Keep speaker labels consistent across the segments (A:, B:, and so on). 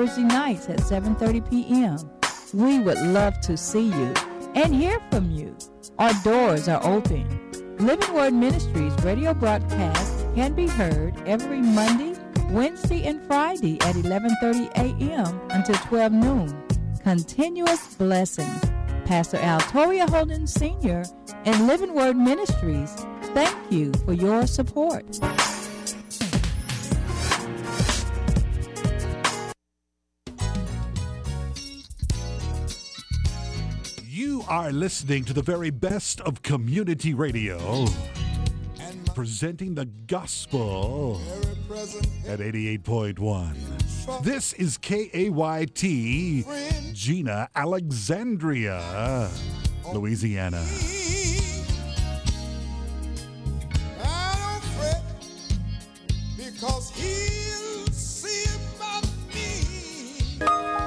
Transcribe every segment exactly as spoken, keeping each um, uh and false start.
A: Thursday nights at seven thirty p.m. We would love to see you and hear from you. Our doors are open. Living Word Ministries radio broadcast can be heard every Monday, Wednesday, and Friday at eleven thirty a.m. until twelve noon. Continuous blessings. Pastor Altoria Holden Senior and Living Word Ministries, thank you for your support.
B: You are listening to the very best of community radio, presenting the gospel at eighty-eight point one. This is K A Y T, Gina, Alexandria, Louisiana.
C: I don't fret, because he'll see about me.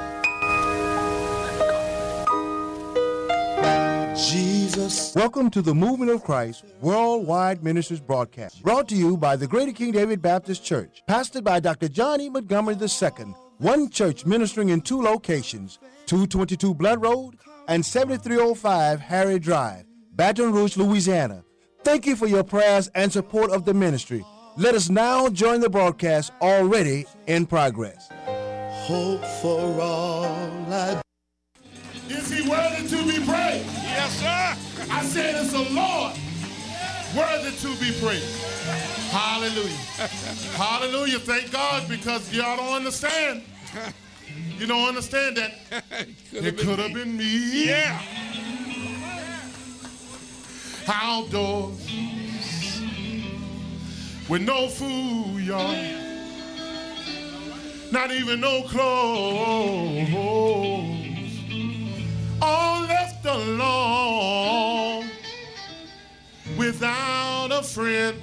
C: Jesus.
D: Welcome to the Movement of Christ Worldwide Ministries broadcast, brought to you by the Greater King David Baptist Church, pastored by Doctor John E. Montgomery the Second, one church ministering in two locations, two twenty-two Blood Road and seventy-three oh five Harry Drive, Baton Rouge, Louisiana. Thank you for your prayers and support of the ministry. Let us now join the broadcast already in progress.
C: Hope for all I. Is he worthy to be praised?
E: Yes, sir.
C: I said it's the Lord worthy to be praised. Hallelujah. Hallelujah. Thank God, because y'all don't understand. You don't understand that. It could have been me.
E: Yeah.
C: Outdoors with no food, y'all. Not even no clothes. All left alone without a friend.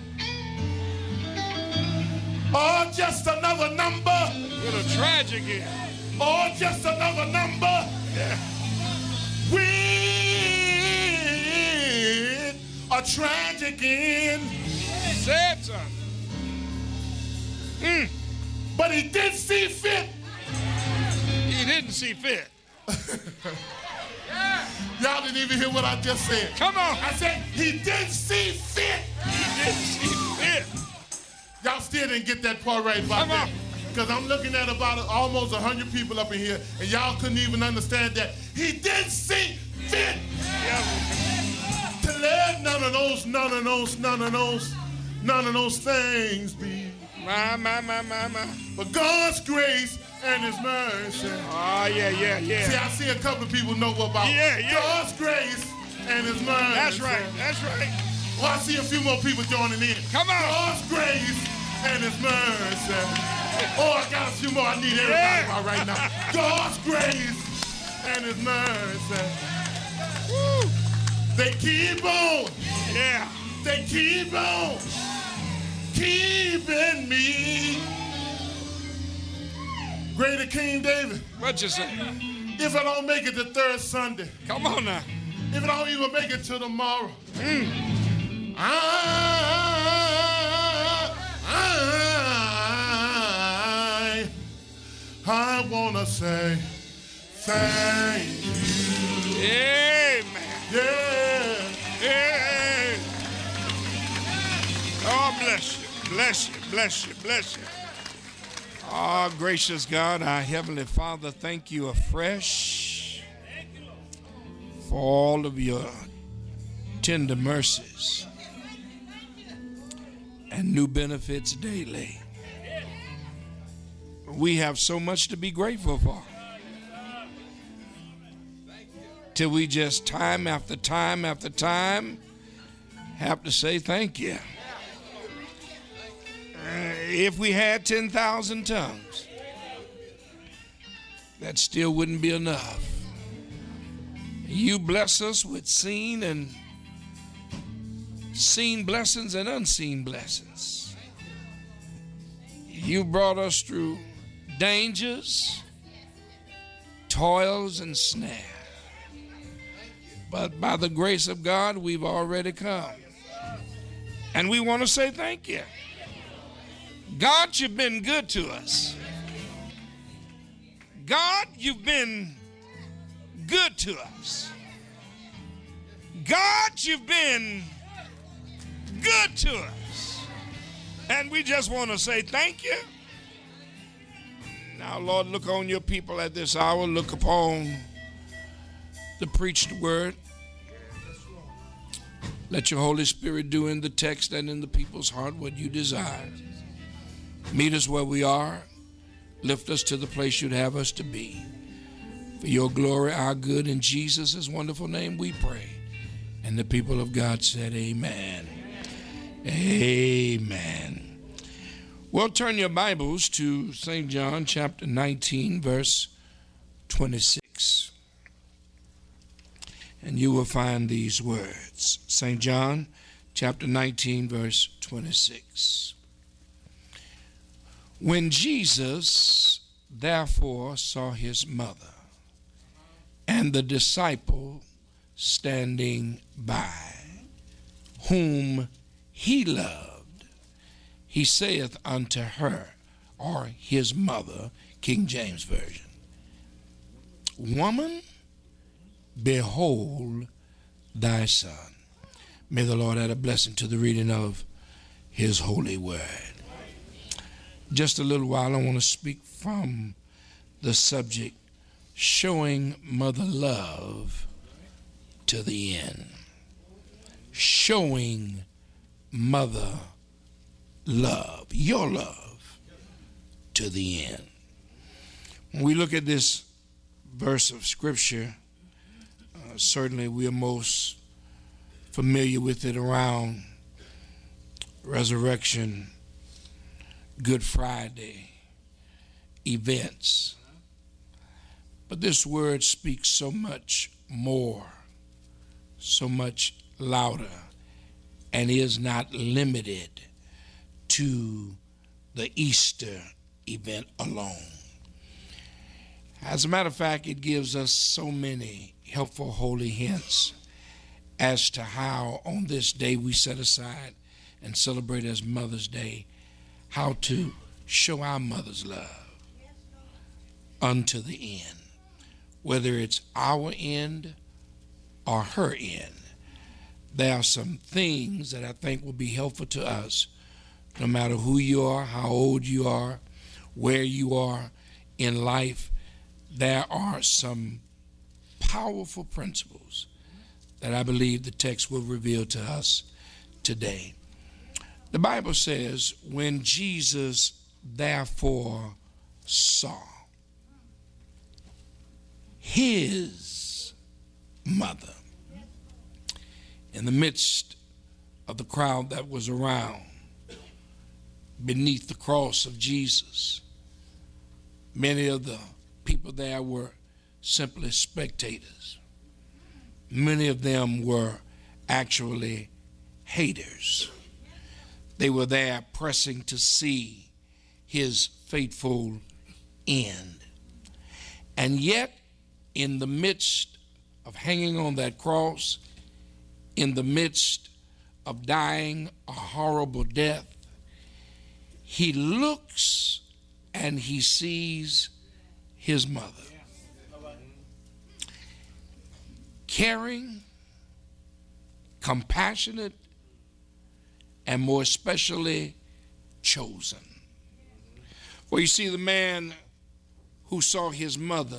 C: Or just another number.
E: What a tragic end.
C: Or just another number.
E: Yeah.
C: With a tragic end.
E: Say it, son. Mm.
C: But he did see fit.
E: He didn't see fit.
C: Y'all didn't even hear what I just said.
E: Come on.
C: I said he did see fit.
E: He didn't see fit.
C: Y'all still didn't get that part right about
E: Come
C: that.
E: on.
C: Because I'm looking at about almost one hundred people up in here, and y'all couldn't even understand that. He did see fit.
E: Yeah.
C: To let none of those, none of those, none of those, none of those things be.
E: My, my, my, my, my.
C: But God's grace and his mercy.
E: Oh, yeah, yeah, yeah.
C: See, I see a couple of people know about
E: Yeah, yeah.
C: God's grace and his mercy.
E: That's right, that's right.
C: Well, I see a few more people joining in.
E: Come on.
C: God's grace and his mercy. Oh, I got a few more I need everybody
E: Yeah.
C: about right now. God's grace and his mercy.
E: Woo.
C: They keep on.
E: Yeah.
C: They keep on keeping me. Greater King David.
E: What you say?
C: If I don't make it to third Sunday,
E: Come on now.
C: if I don't even make it to tomorrow,
E: Mm.
C: I, I, I want to say thank you.
E: Amen.
C: Yeah.
E: Yeah. Oh, bless you, bless you, bless you, bless you. Oh, gracious God, our Heavenly Father, thank you afresh for all of your tender mercies and new benefits daily. We have so much to be grateful for. Till we just time after time after time have to say thank you. Uh, if we had ten thousand tongues, that still wouldn't be enough. You bless us with seen and seen blessings and unseen blessings. You brought us through dangers, toils, and snares. But by the grace of God, we've already come. And we want to say thank you. God, you've been good to us. God, you've been good to us. God, you've been good to us. And we just want to say thank you. Now, Lord, look on your people at this hour. Look upon the preached word. Let your Holy Spirit do in the text and in the people's heart what you desire. Meet us where we are. Lift us to the place you'd have us to be. For your glory, our good, in Jesus' wonderful name we pray. And the people of God said, amen. Amen. Well, turn your Bibles to Saint John chapter nineteen, verse twenty-six. And you will find these words. Saint John chapter nineteen, verse twenty-six. When Jesus therefore saw his mother and the disciple standing by, whom he loved, he saith unto her, or his mother, King James Version, Woman, behold thy son. May the Lord add a blessing to the reading of his holy word. Just a little while, I want to speak from the subject, showing mother love to the end. Showing mother love, your love to the end. When we look at this verse of scripture, uh, certainly we are most familiar with it around Resurrection, Good Friday events. But this word speaks so much more, so much louder, and is not limited to the Easter event alone. As a matter of fact, it gives us so many helpful holy hints as to how on this day we set aside and celebrate as Mother's Day, how to show our mother's love unto the end, whether it's our end or her end. There are some things that I think will be helpful to us, no matter who you are, how old you are, where you are in life. There are some powerful principles that I believe the text will reveal to us today. The Bible says, when Jesus therefore saw his mother in the midst of the crowd that was around, beneath the cross of Jesus, many of the people there were simply spectators. Many of them were actually haters. They were there pressing to see his fateful end. And yet, in the midst of hanging on that cross, in the midst of dying a horrible death, he looks and he sees his mother. Caring, compassionate, and more especially chosen. For you see, the man who saw his mother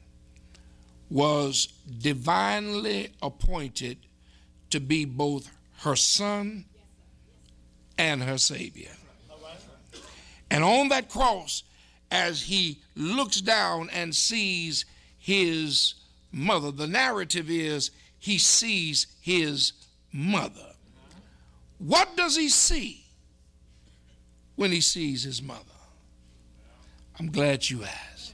E: was divinely appointed to be both her son and her Savior. And on that cross, as he looks down and sees his mother, the narrative is he sees his mother. What does he see when he sees his mother? I'm glad you asked.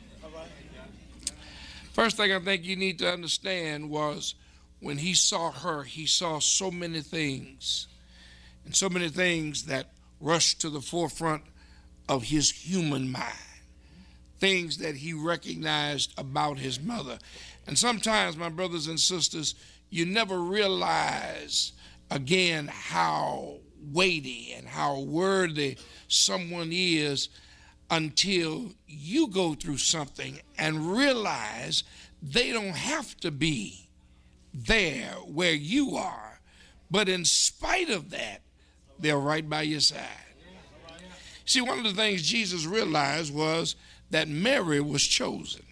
E: First thing I think you need to understand was when he saw her, he saw so many things, and so many things that rushed to the forefront of his human mind, things that he recognized about his mother. And sometimes, my brothers and sisters, you never realize again how weighty and how worthy someone is until you go through something and realize they don't have to be there where you are, but in spite of that, they're right by your side. See, one of the things Jesus realized was that Mary was chosen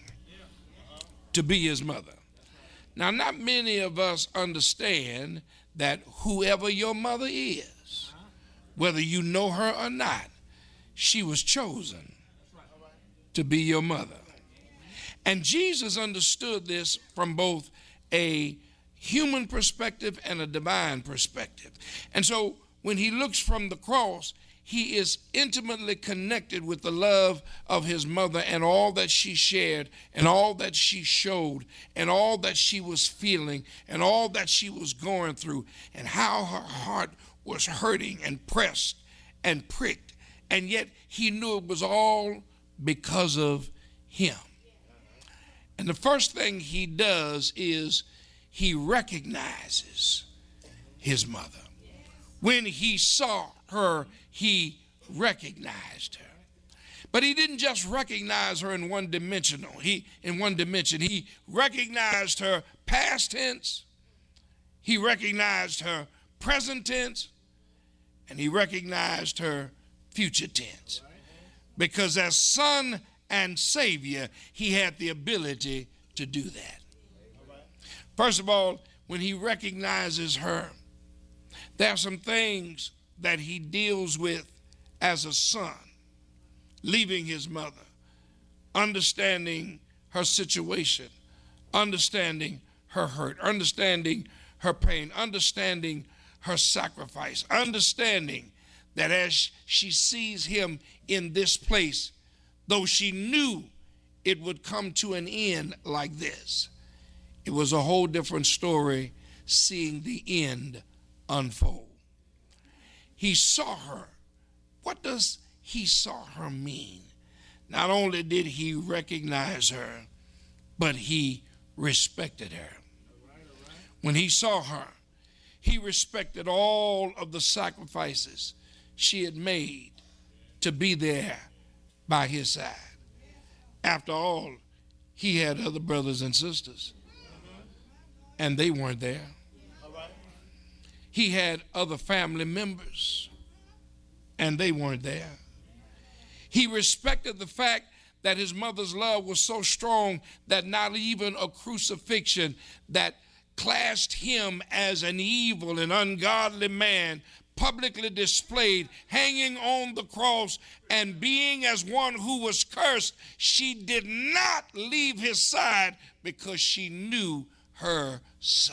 E: to be his mother. Now, not many of us understand that whoever your mother is, whether you know her or not, she was chosen to be your mother. And Jesus understood this from both a human perspective and a divine perspective. And so when he looks from the cross, he is intimately connected with the love of his mother and all that she shared and all that she showed and all that she was feeling and all that she was going through and how her heart was hurting and pressed and pricked. And yet he knew it was all because of him. And the first thing he does is he recognizes his mother. When he saw her, he recognized her. But he didn't just recognize her in one dimensional. He in one dimension. He recognized her past tense, he recognized her present tense, and he recognized her future tense. Because as son and savior, he had the ability to do that. First of all, when he recognizes her, there are some things that he deals with as a son, leaving his mother, understanding her situation, understanding her hurt, understanding her pain, understanding her sacrifice, understanding that as she sees him in this place, though she knew it would come to an end like this, it was a whole different story seeing the end unfold. He saw her. What does he saw her mean? Not only did he recognize her, but he respected her. When he saw her, he respected all of the sacrifices she had made to be there by his side. After all, he had other brothers and sisters, and they weren't there. He had other family members, and they weren't there. He respected the fact that his mother's love was so strong that not even a crucifixion that classed him as an evil and ungodly man, publicly displayed, hanging on the cross and being as one who was cursed, she did not leave his side because she knew her son.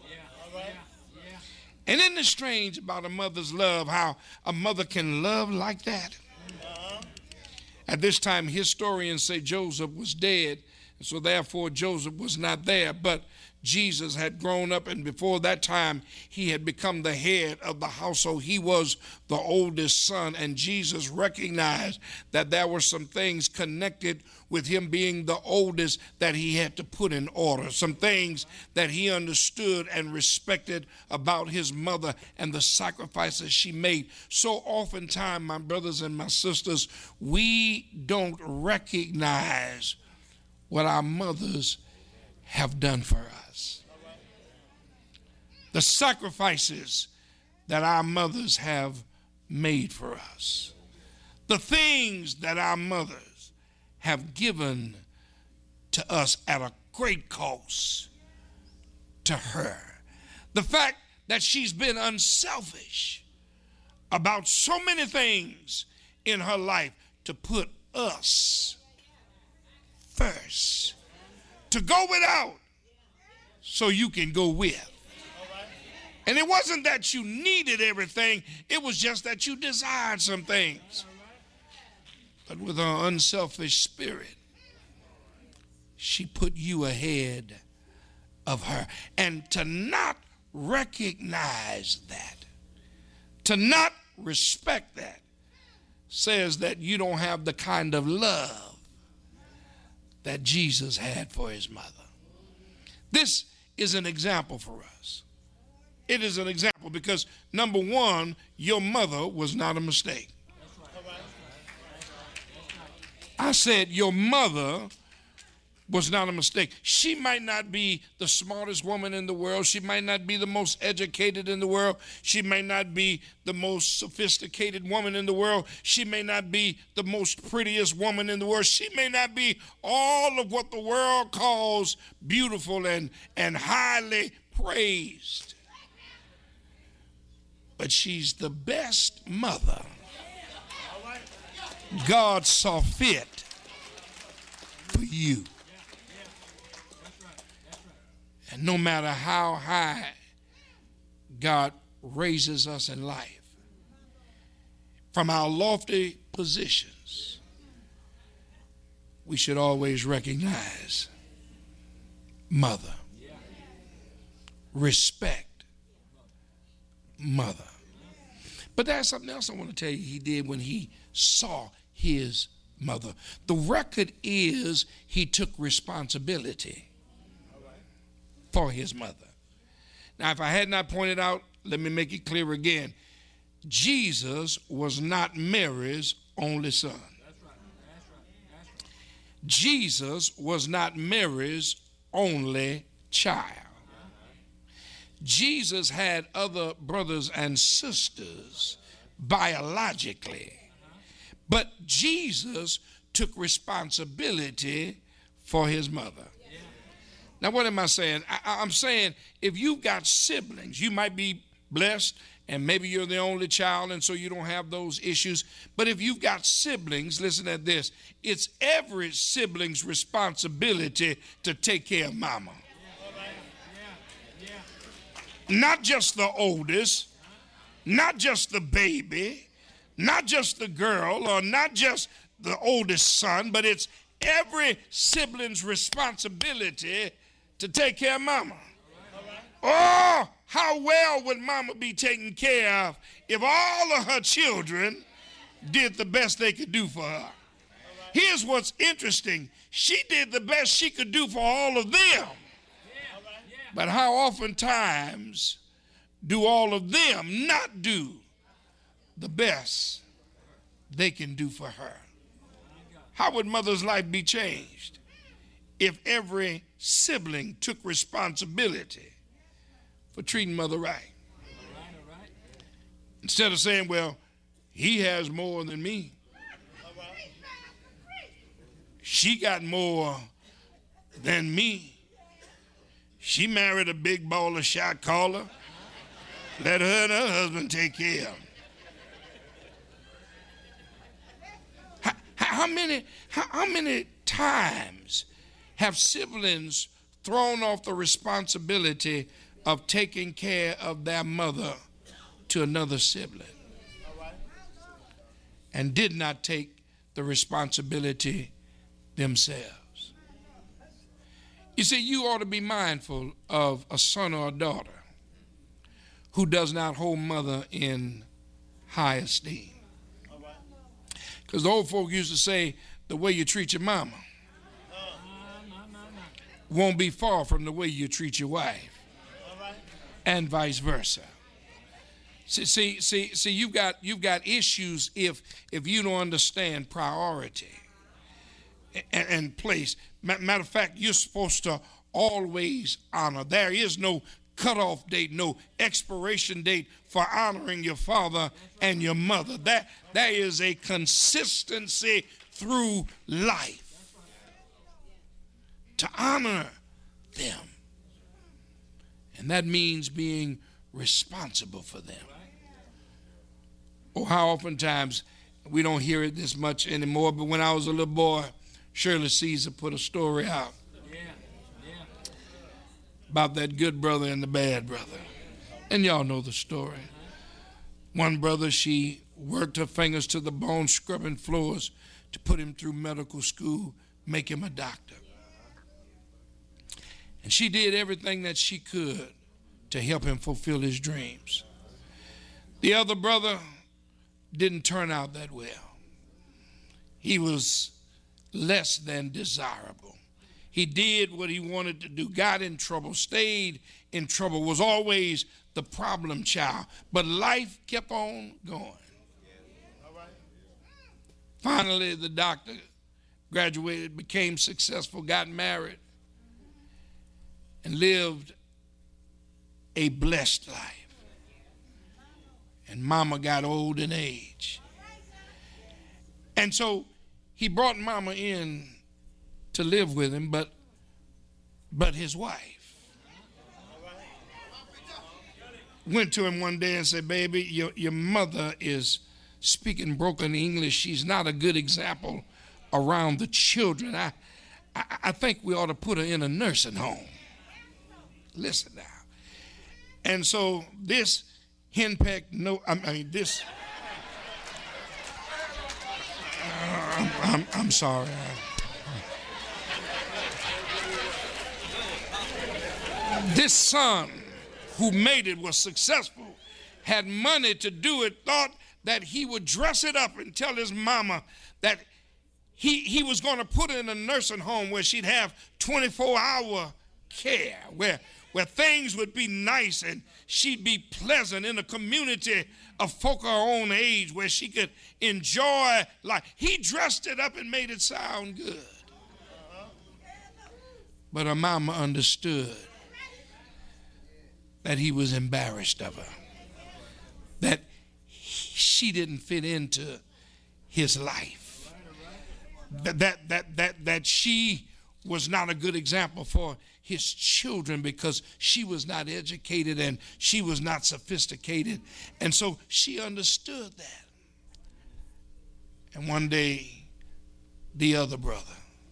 E: And isn't it strange about a mother's love, how a mother can love like that? Uh-huh. At this time, historians say Joseph was dead, and so therefore Joseph was not there. But Jesus had grown up, and before that time, he had become the head of the household. He was the oldest son, and Jesus recognized that there were some things connected with him being the oldest that he had to put in order, some things that he understood and respected about his mother and the sacrifices she made. So oftentimes, my brothers and my sisters, we don't recognize what our mothers have done for us. The sacrifices that our mothers have made for us. The things that our mothers have given to us at a great cost to her. The fact that she's been unselfish about so many things in her life to put us first. To go without so you can go with. And it wasn't that you needed everything, it was just that you desired some things. But with her unselfish spirit, she put you ahead of her. And to not recognize that, to not respect that, says that you don't have the kind of love that Jesus had for his mother. This is an example for us. It is an example because, number one, your mother was not a mistake. I said, your mother was not a mistake. She might not be the smartest woman in the world. She might not be the most educated in the world. She may not be the most sophisticated woman in the world. She may not be the most prettiest woman in the world. She may not be all of what the world calls beautiful and, and highly praised. But she's the best mother God saw fit for you. And no matter how high God raises us in life, from our lofty positions, we should always recognize mother, respect mother. But there's something else I want to tell you he did when he saw his mother. The record is he took responsibility for his mother. Now, if I had not pointed out, let me make it clear again. Jesus was not Mary's only son. That's right. That's right. That's right. Jesus was not Mary's only child. Jesus had other brothers and sisters biologically, but Jesus took responsibility for his mother. Now, what am I saying? I, I'm saying if you've got siblings, you might be blessed and maybe you're the only child and so you don't have those issues. But if you've got siblings, listen at this. It's every sibling's responsibility to take care of mama. Not just the oldest, not just the baby, not just the girl or not just the oldest son, but it's every sibling's responsibility to take care of mama. Oh, how well would mama be taken care of if all of her children did the best they could do for her? Here's what's interesting. She did the best she could do for all of them. But how oftentimes do all of them not do the best they can do for her? How would mother's life be changed if every sibling took responsibility for treating mother right? Instead of saying, well, he has more than me. She got more than me. She married a big baller shot caller. Let her and her husband take care of him. How, how many, how, how many times have siblings thrown off the responsibility of taking care of their mother to another sibling and did not take the responsibility themselves? You see, you ought to be mindful of a son or a daughter who does not hold mother in high esteem. Because the old folk used to say, the way you treat your mama won't be far from the way you treat your wife, and vice versa. See, see, see, see you've got you've got issues if if you don't understand priority and, and place. Matter of fact, you're supposed to always honor. There is no cutoff date, no expiration date for honoring your father and your mother. That there is a consistency through life to honor them. And that means being responsible for them. Oh, how oftentimes we don't hear it this much anymore, but when I was a little boy, Shirley Caesar put a story out about that good brother and the bad brother. And y'all know the story. One brother, she worked her fingers to the bone, scrubbing floors to put him through medical school, make him a doctor. And she did everything that she could to help him fulfill his dreams. The other brother didn't turn out that well. He was less than desirable. He did what he wanted to do, got in trouble, stayed in trouble, was always the problem child. But life kept on going. Finally, the doctor graduated, became successful, got married, and lived a blessed life. And mama got old in age. And so he brought mama in to live with him, but but his wife went to him one day and said, baby, your, your mother is speaking broken English. She's not a good example around the children. I, I, I think we ought to put her in a nursing home. Listen now. And so this henpecked, no, I mean this, uh, I'm, I'm, I'm sorry. This son who made it, was successful, had money to do it, thought that he would dress it up and tell his mama that he, he was going to put her in a nursing home where she'd have twenty-four hour care, where, where things would be nice and she'd be pleasant in a community of folk her own age where she could enjoy life. He dressed it up and made it sound good. But her mama understood that he was embarrassed of her, that he, she didn't fit into his life, that, that, that, that, that she was not a good example for his children because she was not educated and she was not sophisticated. And so she understood that. And one day, the other brother,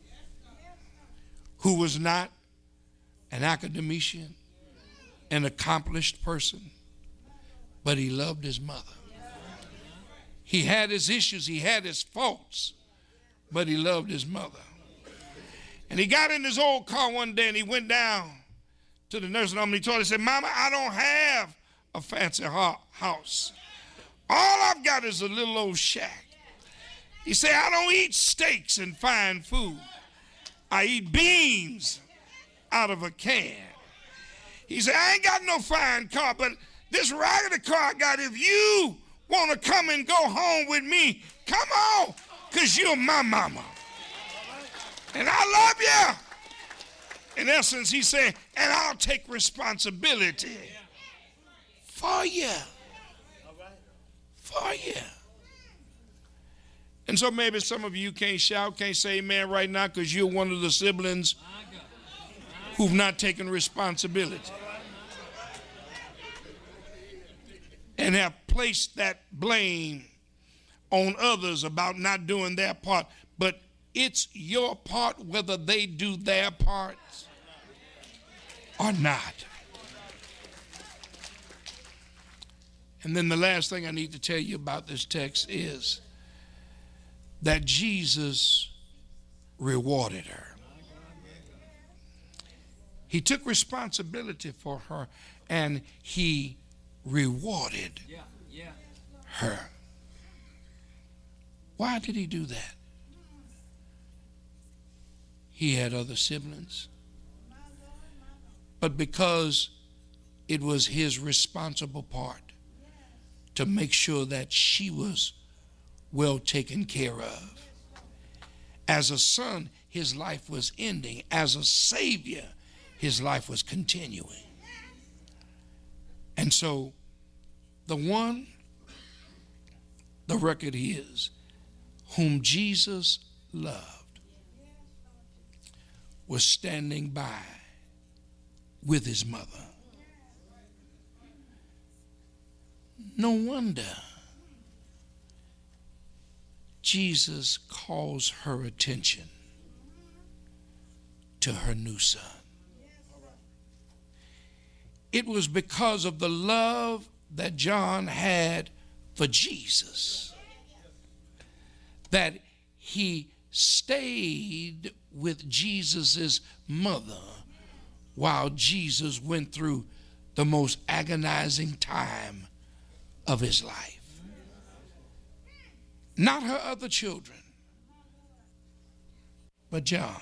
E: who was not an academician, an accomplished person, but he loved his mother. He had his issues, he had his faults, but he loved his mother. And he got in his old car one day and he went down to the nursing home and he told her, he said, Mama, I don't have a fancy house. All I've got is a little old shack. He said, I don't eat steaks and fine food. I eat beans out of a can. He said, I ain't got no fine car, but this raggedy car I got, if you want to come and go home with me, come on, because you're my mama. And I love you. In essence, he said, and I'll take responsibility for you. For you. And so maybe some of you can't shout, can't say amen right now because you're one of the siblings who've not taken responsibility and have placed that blame on others about not doing their part. But it's your part whether they do their part or not. And then the last thing I need to tell you about this text is that Jesus rewarded her. He took responsibility for her and he rewarded yeah, yeah. her. Why did he do that? He had other siblings. But because it was his responsible part to make sure that she was well taken care of. As a son, his life was ending. As a savior, his life was continuing. And so the one, the record is, whom Jesus loved, was standing by with his mother. No wonder Jesus calls her attention to her new son. It was because of the love that John had for Jesus that he stayed with Jesus's mother while Jesus went through the most agonizing time of his life. Not her other children, but John.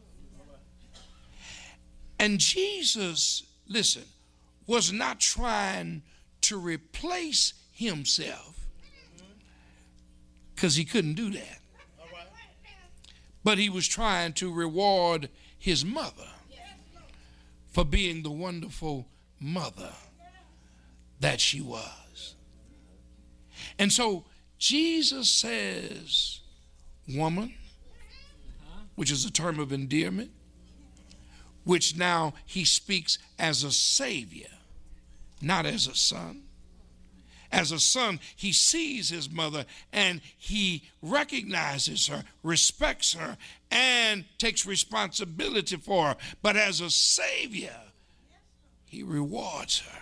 E: And Jesus, listen, was not trying to replace himself because he couldn't do that. but he was trying to reward his mother for being the wonderful mother that she was. And so Jesus says, woman, which is a term of endearment, which now he speaks as a savior, not as a son. As a son, he sees his mother and he recognizes her, respects her, and takes responsibility for her. But as a savior, he rewards her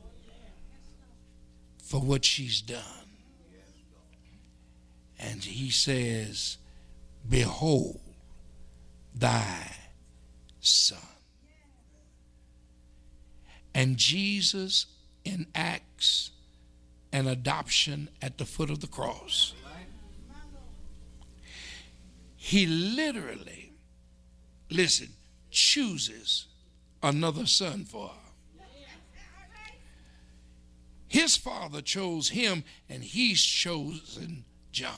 E: for what she's done. And he says, behold thy son. And Jesus enacts an adoption at the foot of the cross. He literally, listen, chooses another son for her. His father chose him, and he's chosen John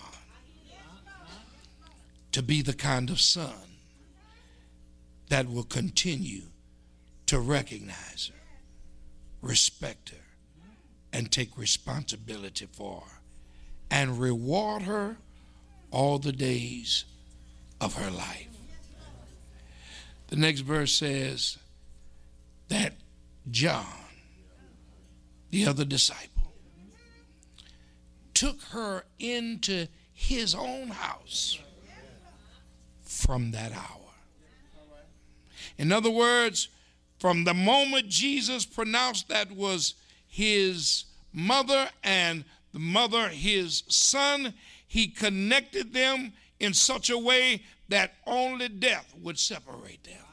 E: to be the kind of son that will continue to recognize her, respect her, and take responsibility for her, and reward her all the days of her life. The next verse says that John, the other disciple, took her into his own house from that hour. In other words, from the moment Jesus pronounced that was his mother and the mother his son, he connected them in such a way that only death would separate them.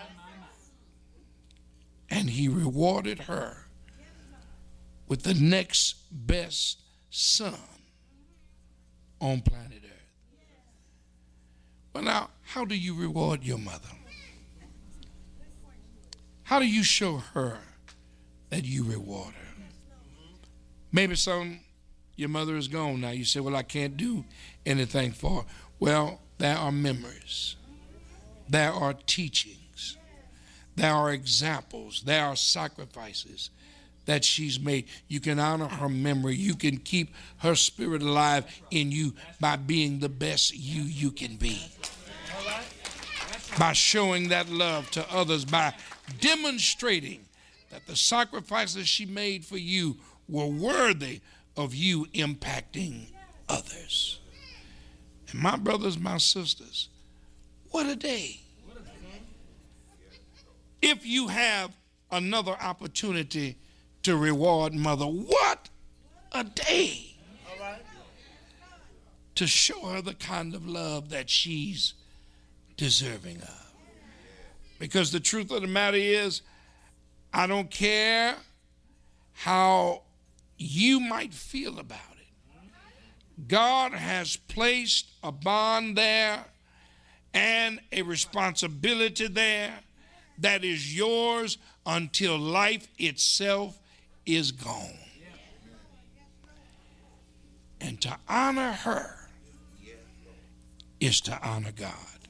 E: And he rewarded her with the next best son on planet Earth. Well, now, how do you reward your mother? How do you show her that you reward her? Maybe some, your mother is gone now. You say, well, I can't do anything for her. Well, there are memories. There are teachings. There are examples. There are sacrifices that she's made. You can honor her memory. You can keep her spirit alive in you by being the best you you can be. By showing that love to others, by demonstrating that the sacrifices she made for you were worthy of you impacting others. And my brothers, my sisters, what a day. If you have another opportunity to reward mother, what a day. To show her the kind of love that she's deserving of. Because the truth of the matter is, I don't care how you might feel about it. God has placed a bond there and a responsibility there that is yours until life itself is gone. And to honor her is to honor God.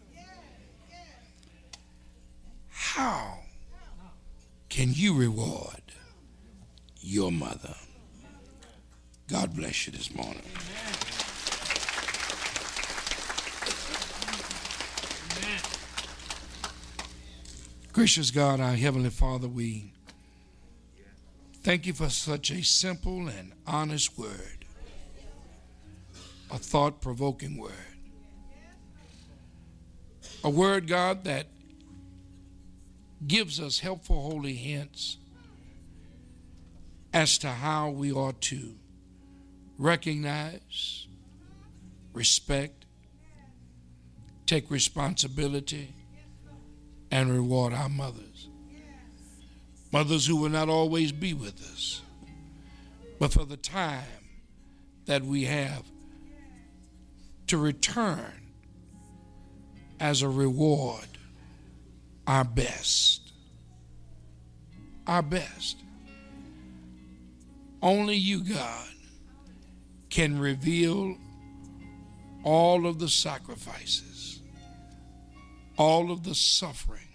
E: How can you reward your mother? God bless you this morning. Amen. Gracious God, our Heavenly Father, we thank you for such a simple and honest word, a thought-provoking word, a word, God, that gives us helpful holy hints as to how we ought to recognize, respect, take responsibility, and reward our mothers. Mothers who will not always be with us, but for the time that we have to return as a reward our best. Our best. Only you, God, can reveal all of the sacrifices all of the suffering